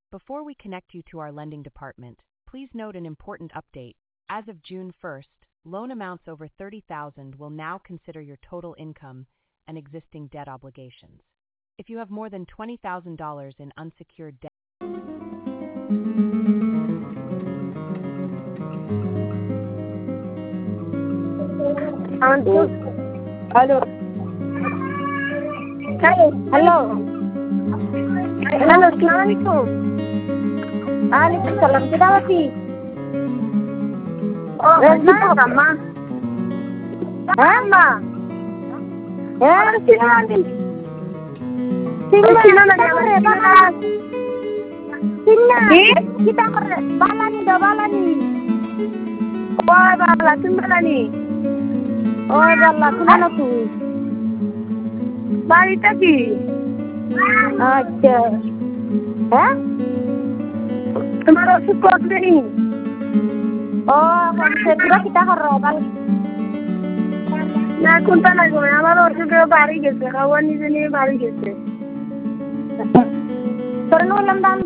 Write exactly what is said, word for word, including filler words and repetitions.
Before we connect you to our lending department, please note an important update. As of June first, loan amounts over thirty thousand dollars will now consider your total income and existing debt obligations. If you have more than twenty thousand dollars in unsecured debt, Hello. Hello. Hello. Hello. Assalamualaikum. Waalaikumsalam. Kita apa? Oh, kita sama. Sama. Ya, sini nanti. Sini sini nanti. Sini. Kita kerja. Balani, dah balani. Oh, bala, sini balani. Oh, bala, kemana tuh? Balik lagi. Aja. Hah? Kemarin support ni. Oh, konser kita kerja. Na kunta na go. আমার ওষুধে বাড়ি গেছে। খাওয়ানি জন্য বাড়ি গেছে। তোর নাম দাম